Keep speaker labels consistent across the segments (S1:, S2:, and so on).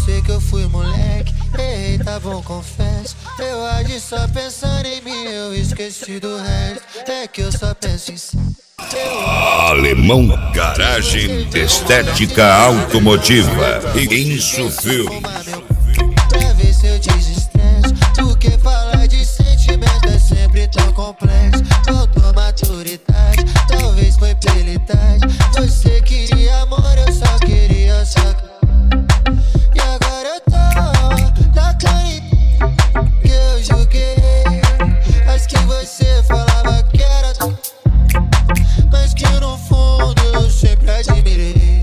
S1: sei que eu fui moleque, errei, tá bom, confesso. Eu agi só pensando em mim, eu esqueci do resto. É que eu só penso em si.
S2: Alemão Garagem Estética Automotiva Insufil.
S1: Pra ver se eu desestresso, porque falar de sentimento é sempre tão complexo. Faltou maturidade, talvez foi pela idade. Você queria amor, eu só queria sacar. E agora eu tô na clínica que eu julguei. As que você falava que era tu, mas que no fundo eu sempre admirei.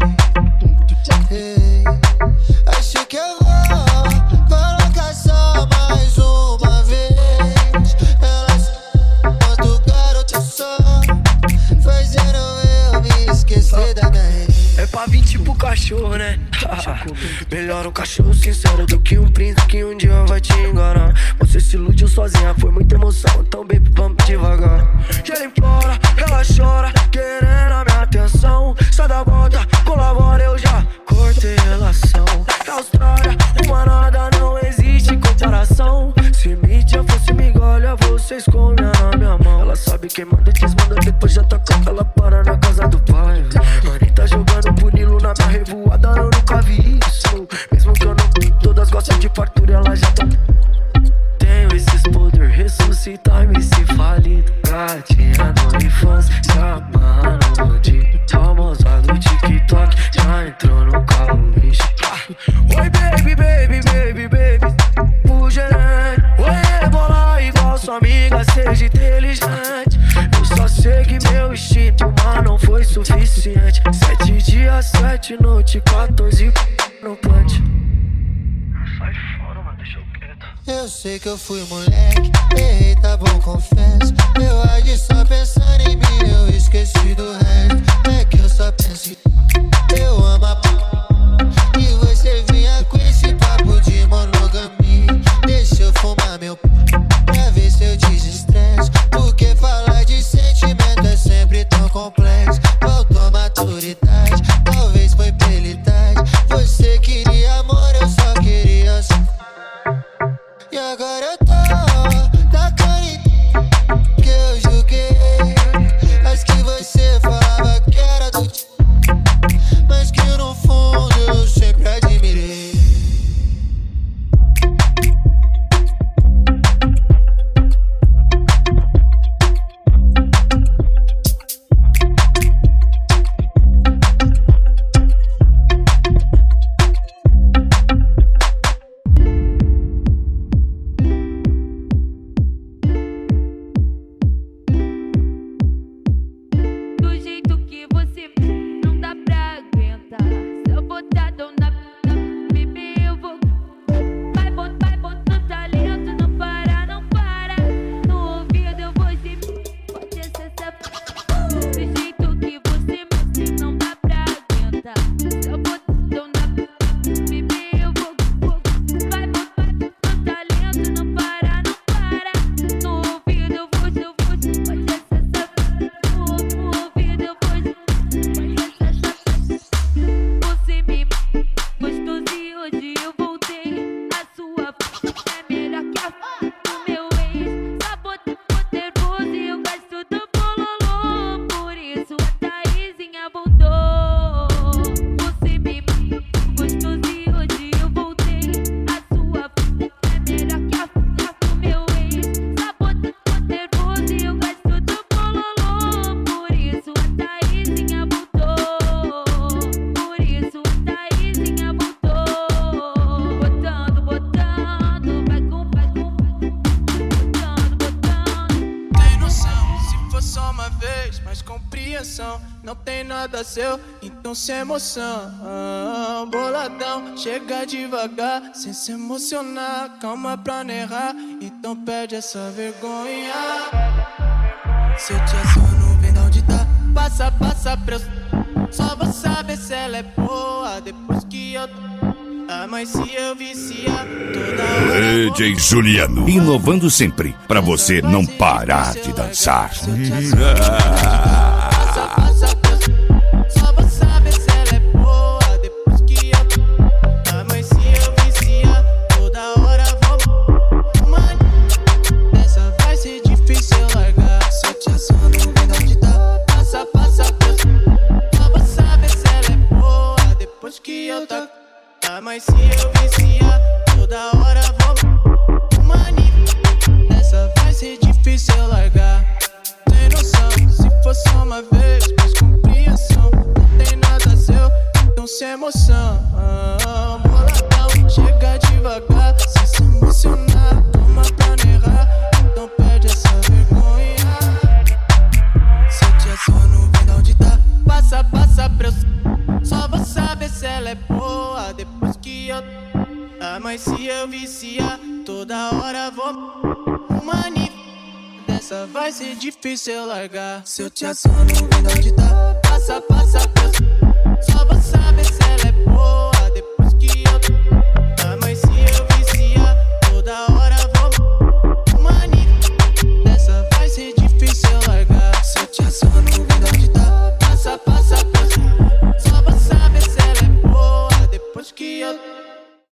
S1: Ei, acho que eu vou colocar só mais uma vez. Elas quanto garoto só, fazendo eu me esquecer da minha rede.
S3: É pra vir tipo cachorro, né? Melhor um cachorro sincero do que um príncipe que um dia vai te enganar. Você se iludiu sozinha, foi muita emoção, então baby, vamos devagar. E ela implora, ela chora, querendo a minha atenção. Sai da bota, colabora, eu já cortei relação. É Austrália, uma nada, não existe comparação. Se mídia fosse migolha, vocês comem na minha mão. Ela sabe quem manda e desmanda, depois já toca, ela para na casa do pai. Anitta jogando punilo na minha revoada, eu nunca vi isso. Mesmo que eu não, todas gostam de fartura, ela já tá. Tenho esses poder, ressuscitar MC falido. Gatinha do OnlyFans, se amarra no bandido. Famosa do TikTok, já entrou no carro, bicho. Oi baby, baby, baby, baby, o gerente. Oi bola igual sua amiga, seja inteligente. Eu só segui meu instinto, mas não foi suficiente. 7 dias, 7 noites, 14 no punch. Sai fora, mano, deixa eu quieto.
S1: Eu sei que eu fui moleque, errei, tá bom, confesso. Eu agi só pensando em mim, eu esqueci do resto. É que eu só penso em eu amo a p***. E você vinha com esse papo de monogamia. Deixa eu fumar meu p***, pra ver se eu desestresso. Porque falar de sentimento é sempre tão complexo. Faltou maturidade, talvez foi pela idade. Você queria amor, eu só queria sacar. E agora eu tô na clínica que eu julguei. As que você falava que era do tipo, mas que no fundo eu sempre admirei.
S4: Não tem nada seu, então sem emoção. Boladão, chega devagar, sem se emocionar. Calma pra não errar, então perde essa vergonha. Se eu te aciono, vem da onde tá. Passa pra eu. Só vou saber se ela é boa depois que eu. Mas se eu viciar toda hora.
S2: DJ Juliano, inovando sempre, pra você não parar de dançar.
S4: Só vou saber se ela é boa depois que eu. Mas se eu Ah, mas se eu viciar, toda hora vou mania. Dessa vai ser difícil eu largar. Tem noção, se for só uma vez, mais compreensão. Não tem nada seu, então sem emoção. Boladão, chega devagar, sem se emocionar. Toma pra negar, então perde essa vergonha. Se eu te aciono, vem de onde tá. Passa pra eu. Só vou saber se ela é boa depois que eu. Ah, mas se eu viciar, toda hora vou mania. Dessa vai ser difícil eu largar. Se eu te aciono, vem de onde tá. Passa pra eu.